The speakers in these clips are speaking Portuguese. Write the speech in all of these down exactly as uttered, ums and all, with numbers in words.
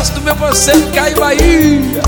sucesso do meu parceiro Caio Bahia.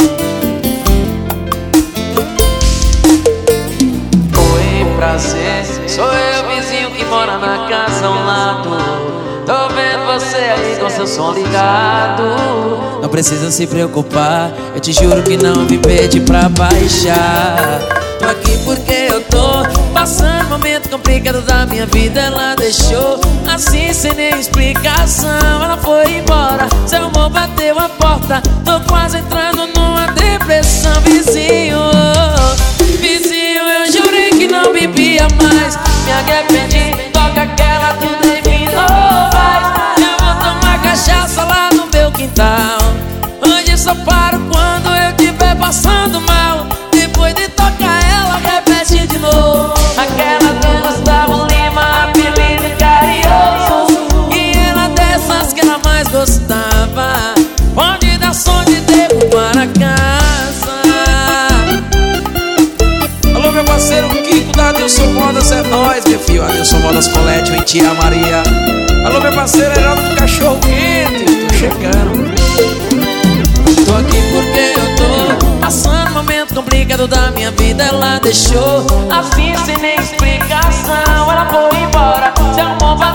Oi, prazer, sou eu, vizinho que mora na casa ao lado. Tô vendo você aí com seu som ligado. Não precisa se preocupar, eu te juro que não me pede pra baixar. Tô aqui porque eu tô passando um momento complicado da minha vida. Ela deixou assim sem nem explicação. Ela foi embora, seu amor bateu a porta. Tô quase entrando numa depressão. Vizinho, vizinho, eu jurei que não bebia mais. Me arrependi, toca aquela do David Novaes. Eu vou tomar cachaça lá no meu quintal. Hoje só paro quando eu tiver passando mal. Depois de tocar ela, repete de novo Aquela do Gustavo Lima, apelido carinhoso. e era dessas que ela mais gostava. Pode dar som de derrubar a casa. Alô, meu parceiro Kiko da Adilson Modas, é nóis, meu filho. Adilson Modas Colete, em Tia Maria. Alô, meu parceiro Heraldo do Cachorro Quente, tô chegando. Tô aqui porque eu tô passando um momento complicado da minha vida. Ela deixou Assim sem nem explicação, ela foi embora, seu amor bateu